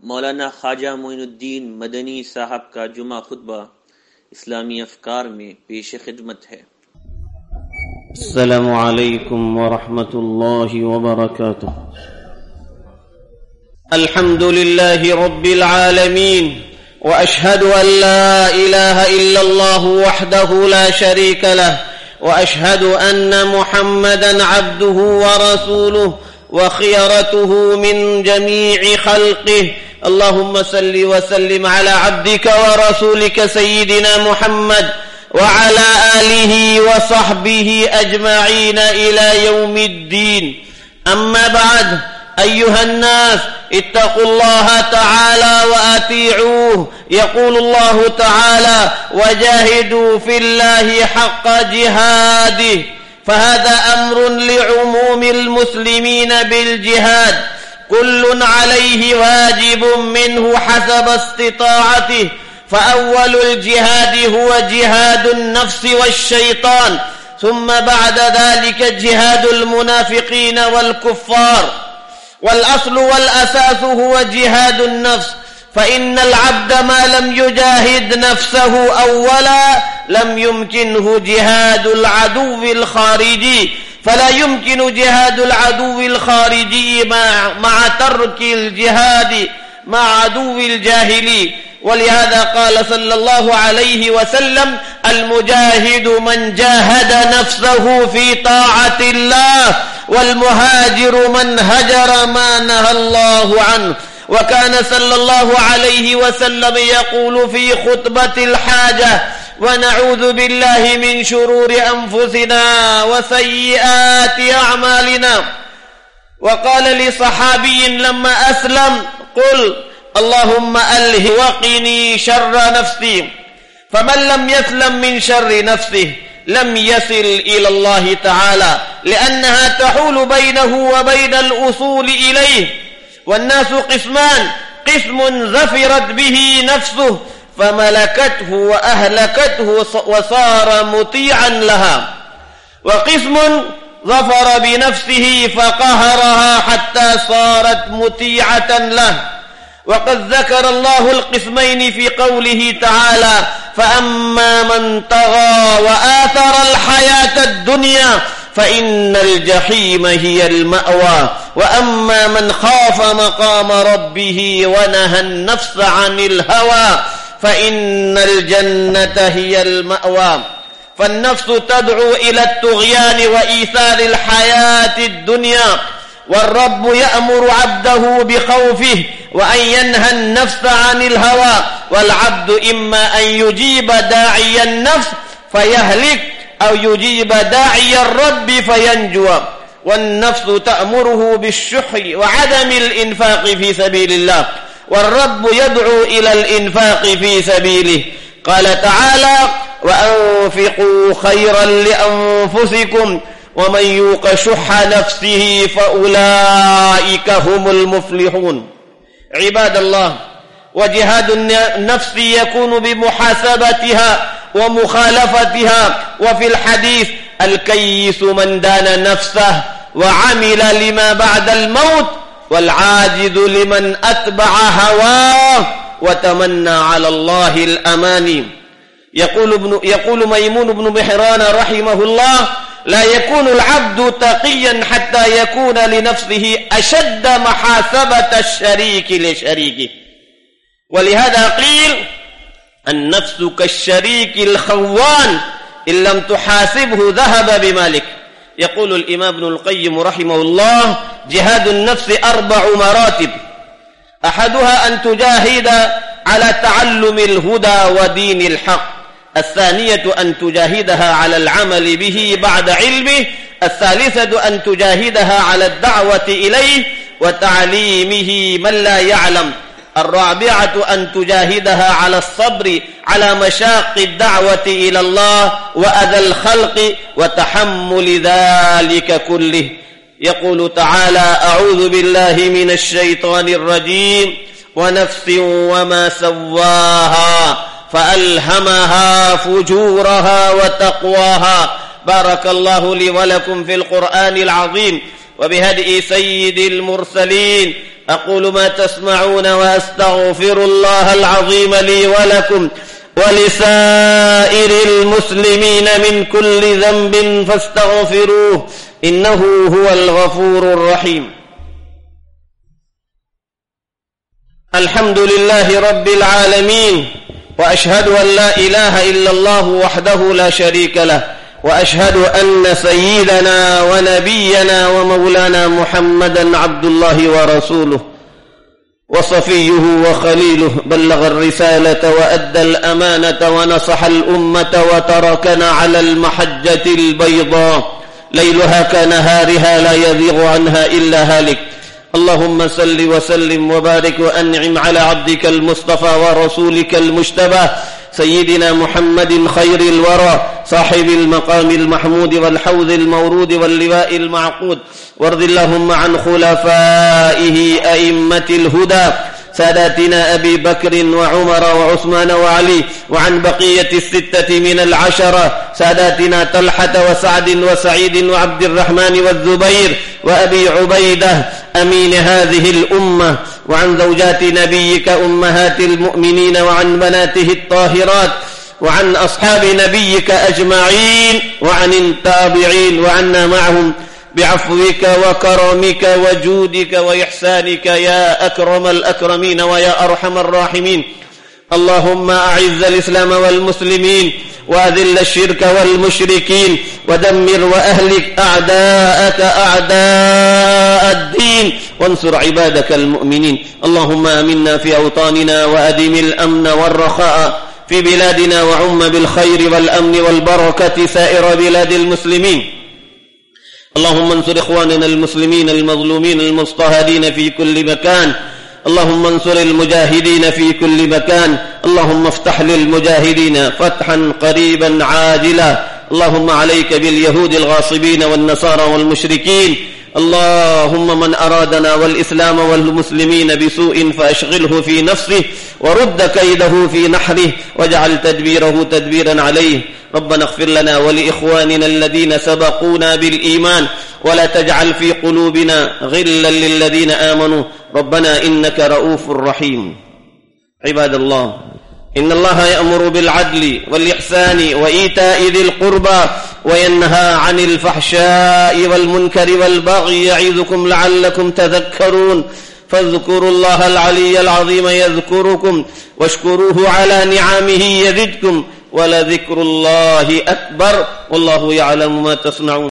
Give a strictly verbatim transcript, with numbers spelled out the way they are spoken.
मौलाना ख्वाजा मोइनुद्दीन मदनी साहब का जुमा खुतबा इस्लामी अफकार में पेश खिदमत है। अस्सलामु अलैकुम व रहमतुल्लाहि व बरकातुह। अल्हम्दुलिल्लाहि रब्बिल आलमीन व अशहदु अन ला इलाहा इल्लल्लाहु वहदहु ला शरीका लह व अशहदु अन्न मुहम्मदन अब्दुहु व रसूलुहु व खियरतुहु मिन जमीइ खल्क़िहि। اللهم صل وسلم على عبدك ورسولك سيدنا محمد وعلى آله وصحبه أجمعين إلى يوم الدين. أما بعد، أيها الناس، اتقوا الله تعالى وأطيعوه. يقول الله تعالى: وجاهدوا في الله حق جهاده. فهذا أمر لعموم المسلمين بالجهاد، كل عليه واجب منه حسب استطاعته. فأول الجهاد هو جهاد النفس والشيطان، ثم بعد ذلك جهاد المنافقين والكفار. والأصل والأساس هو جهاد النفس، فإن العبد ما لم يجاهد نفسه أولا لم يمكنه جهاد العدو الخارجي، فلا يمكن جهاد العدو الخارجي مع, مع ترك الجهاد مع عدو الجاهلي. ولهذا قال صلى الله عليه وسلم: المجاهد من جاهد نفسه في طاعة الله، والمهاجر من هجر ما نهى الله عنه. وكان صلى الله عليه وسلم يقول في خطبة الحاجة: ونعوذ بالله من شرور أنفسنا وسيئات أعمالنا. وقال لصحابي لما أسلم: قل اللهم أله وقني شر نفسي. فمن لم يسلم من شر نفسه لم يصل إلى الله تعالى، لأنها تحول بينه وبين الأصول إليه. والناس قسمان: قسم زفرت به نفسه فملكته وأهلكته وصار مطيعا لها، وقسم ظفر بنفسه فقهرها حتى صارت مطيعة له. وقد ذكر الله القسمين في قوله تعالى: فأما من طغى وآثر الحياة الدنيا فإن الجحيم هي المأوى، وأما من خاف مقام ربه ونهى النفس عن الهوى فإن الجنة هي المأوى. فالنفس تدعو إلى الطغيان وإيثار الحياة الدنيا، والرب يأمر عبده بخوفه وأن ينهى النفس عن الهوى. والعبد إما أن يجيب داعي النفس فيهلك، أو يجيب داعي الرب فينجو. والنفس تأمره بالشح وعدم الإنفاق في سبيل الله، والرب يدعو إلى الإنفاق في سبيله. قال تعالى: وأنفقوا خيرا لأنفسكم ومن يوق شح نفسه فأولئك هم المفلحون. عباد الله، وجهاد النفس يكون بمحاسبتها ومخالفتها. وفي الحديث: الكيس من دان نفسه وعمل لما بعد الموت، والعاجز لمن أتبع هواه وتمنى على الله الأماني. يقول, ابن يقول ميمون بن مهران رحمه الله: لا يكون العبد تقيا حتى يكون لنفسه أشد محاسبة الشريك لشريكه. ولهذا قيل: النفس كالشريك الخوان، إن لم تحاسبه ذهب بمالك. يقول الإمام ابن القيم رحمه الله: جهاد النفس أربع مراتب. أحدها أن تجاهد على تعلم الهدى ودين الحق. الثانية أن تجاهدها على العمل به بعد علمه. الثالثة أن تجاهدها على الدعوة إليه وتعليمه من لا يعلم. الرابعة أن تجاهدها على الصبر على مشاق الدعوة إلى الله وأذى الخلق وتحمل ذلك كله. يقول تعالى: أعوذ بالله من الشيطان الرجيم: ونفس وما سواها فألهمها فجورها وتقواها. بارك الله لي ولكم في القرآن العظيم، وبهدي سيد المرسلين. أقول ما تسمعون وأستغفر الله العظيم لي ولكم ولسائر المسلمين من كل ذنب فاستغفروه إنه هو الغفور الرحيم. الحمد لله رب العالمين، وأشهد أن لا إله إلا الله وحده لا شريك له، وأشهد أن سيدنا ونبينا ومولانا محمدا عبد الله ورسوله وصفيه وخليله، بلغ الرسالة وأدى الأمانة ونصح الأمة وتركنا على المحجة البيضاء ليلها كنهارها لا يزيغ عنها إلا هالك. اللهم صل وسلم وبارك وأنعم على عبدك المصطفى ورسولك المجتبى سيدنا محمد خير الورى صاحب المقام المحمود والحوض المورود واللواء المعقود. وارض اللهم عن خلفائه أئمة الهدى ساداتنا أبي بكر وعمر وعثمان وعلي، وعن بقية الستة من العشرة ساداتنا طلحة وسعد وسعيد وعبد الرحمن والزبير وأبي عبيدة أمين هذه الأمة، وعن زوجات نبيك أمهات المؤمنين، وعن بناته الطاهرات، وعن أصحاب نبيك أجمعين، وعن التابعين، وعنا معهم بعفوك وكرمك وجودك وإحسانك يا أكرم الأكرمين ويا أرحم الراحمين. اللهم أعز الإسلام والمسلمين وأذل الشرك والمشركين ودمر وأهلك أعداءك أعداء الدين وانصر عبادك المؤمنين. اللهم آمنا في أوطاننا وأدم الأمن والرخاء في بلادنا وعم بالخير والأمن والبركة سائر بلاد المسلمين. اللهم انصر إخواننا المسلمين المظلومين المضطهدين في كل مكان. اللهم انصر المجاهدين في كل مكان. اللهم افتح للمجاهدين فتحا قريبا عاجلا. اللهم عليك باليهود الغاصبين والنصارى والمشركين. اللهم من أرادنا والإسلام والمسلمين بسوء فأشغله في نفسه ورد كيده في نحره واجعل تدبيره تدبيرا عليه. ربنا اغفر لنا ولإخواننا الذين سبقونا بالإيمان ولا تجعل في قلوبنا غلا للذين آمنوا ربنا إنك رؤوف رحيم. عباد الله، إن الله يأمر بالعدل والإحسان وإيتاء ذي القربى وينهى عن الفحشاء والمنكر والبغي يعظكم لعلكم تذكرون. فاذكروا الله العلي العظيم يذكركم واشكروه على نعمه يزدكم ولذكر الله أكبر والله يعلم ما تصنعون.